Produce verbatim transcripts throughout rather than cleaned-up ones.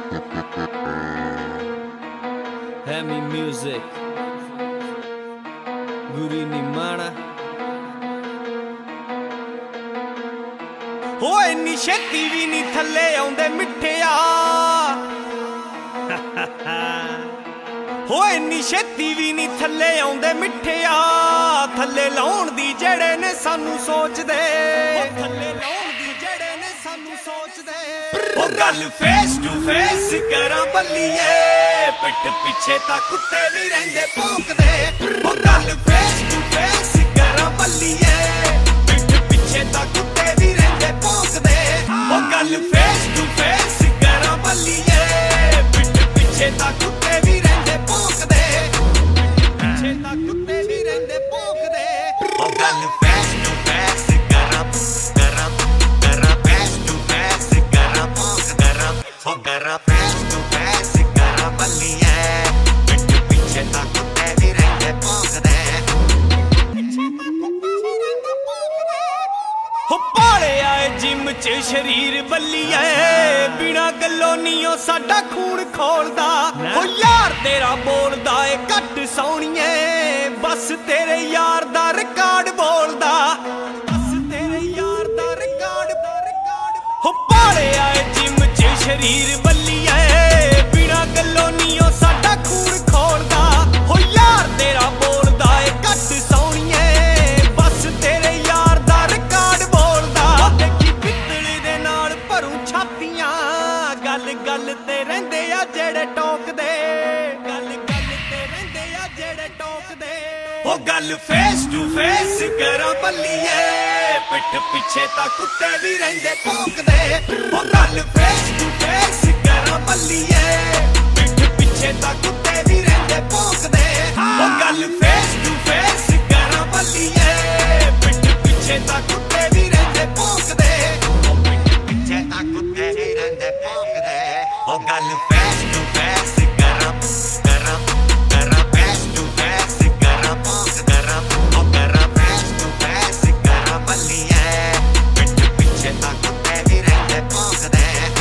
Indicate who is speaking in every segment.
Speaker 1: Heavy music, Guri Nimana.
Speaker 2: हो इन्नी छेती भी नहीं थल्ले आउंदे मिठिया हो इन्नी छेती भी नहीं थल्ले आउंदे मिठिया थल्ले लाउण दी जेड़े ने सानू सोचदे थल्ले लाउण दी जेड़े ने सानू सोचदे ओ गल फेस टू फेस करा बल्लीए पिट पिछे तां कुत्ते भी रहिंदे भौंकदे ओ गल फेस टू फेस करा बल्लीए पिट पिछे तां कुत्ते भी रहिंदे भौंकदे ओ गल फेस टू फेस करा बल्लीए पिट पिछे तां कुत्ते भी रहिंदे भौंकदे पिछे तां कुत्ते भी रहिंदे भौंकदे ओ गल फेस टू फेस करा करा करा फेस टू फेस करा भौंक करा ओ करा फेस टू फेस करा बल्लीए पिट पिछे तां कुत्ते भी रहिंदे भौंकदे हो पाले आए जिम च शरीर बल्लीए बिना गल्लों नीओ साडा खून खोलदा हो यार तेरा बोलदा ए घट सोहणीए बस तेरे यार दा रिकार्ड बोलदा बस तेरे यार दा रिकार्ड हो पाले आए जिम च शरीर बल्लीए बिना गल्लों नीओ साडा खून खोलदा हो यार तेरा बोलदा ए घट सोहणीए बस तेरे यार दा रिकार्ड बोलदा देखी पित्तल दे नाल भरू छातियां गल गल ते रहिंदे आ जेड़े टोकदे गल गल ते रहिंदे आ जेड़े टोकदे ओ गल फेस टू फेस करा बल्लीए पिट पिछे तां कुत्ते भी रहिंदे भौंकदे ओ गल फेस टू फेस करा बल्लीए पिट पिछे तां कुत्ते भी रहिंदे भौंकदे ओ गल फेस टू फेस करा बल्लीए पिट पिछे तां कुत्ते भी रहिंदे भौंकदे ओ पिट पिछे तां कुत्ते भी रहिंदे भौंकदे ओ गल फेस टू फेस करा करा करा फेस टू फेस करा भौंक करा ओ करा फेस टू फेस करा बल्लीए पिट पिछे तां कुत्ते भी रहिंदे भौंकदे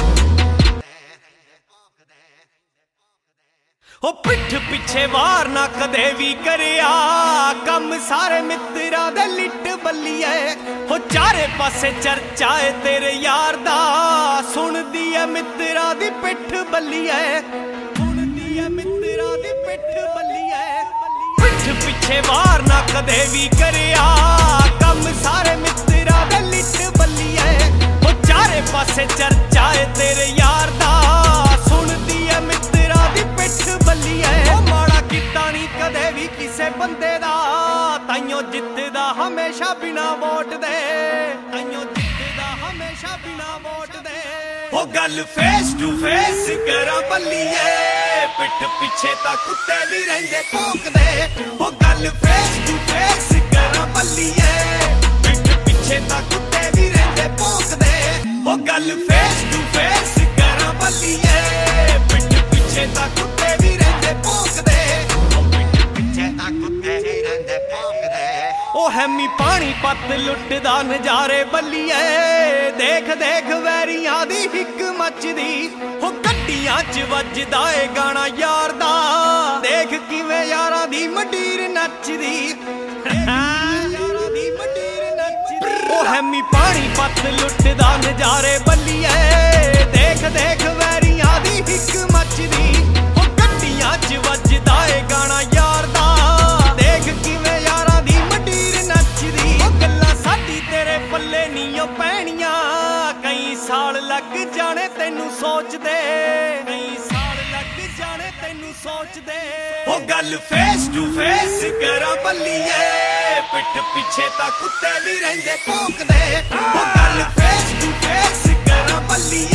Speaker 2: ओ पिठ पिछे वार ना कदे भी करिया कम सारे मित्रा दे लिट बल्लीए हो चारे पासे चर्चा है तेरे यार दा सुनदी है मित्रा दी पिठ बल्लीए सुनदी है मित्रा दी पिठ बल्लीए पिठ पिछे वार ना कदे भी करिया कम सारे मित्रा दे लिट बल्लीए हो चारे पासे चर्चा है तेरे यार दा सुनदी है मित्रा दी पिठ बल्लीए ओ माड़ा कीता नहीं कदे भी किसे बंदे दा ताइयों जितदा हमेशा बिना वोट दे ताइयों जितदा हमेशा बिना वोट दे ओ गल फेस टू फेस करा बल्लीए पिठ पिछे तां कुत्ते भी रहिंदे भौंकदे ओ गल फेस टू फेस करा बल्लीए पिठ पिछे तां कुत्ते भी रहिंदे भौंकदे ओ गल फेस टू फेस करा बल्लीए पिठ पिछे तां कुत्ते भी रहिंदे भौंकदे ओ पिठ पिछे तां कुत्ते भी रहिंदे भौंकदे ओ हैमी पानी पत लुटदा नजारे बल्लीए देख देख वैरियां दी हिक मचदी हो गड्डियां च वजदा ए गाना यार दा देख किवें यारां दी मंडीर नचदी यारां दी मंडीर नचदी ओ हैमी पानी पत लुटदा नजारे बल्लीए देख देख वैरियां दी हिक मचदी हो गड्डियां च वजदा ए गाना यार दा देख किवें यारां दी मंडीर नचदी ओ गल्लां साडी तेरे पल्ले नीओ पैणियां कई साल लग जाने तैनू सोचदे कई साल लग जाने तैनू सोचदे ओ गल फेस टू फेस करा बल्लीए पिठ पिछे तां कुत्ते भी रहिंदे भौंकदे ओ गल फेस टू फेस करा बल्लीए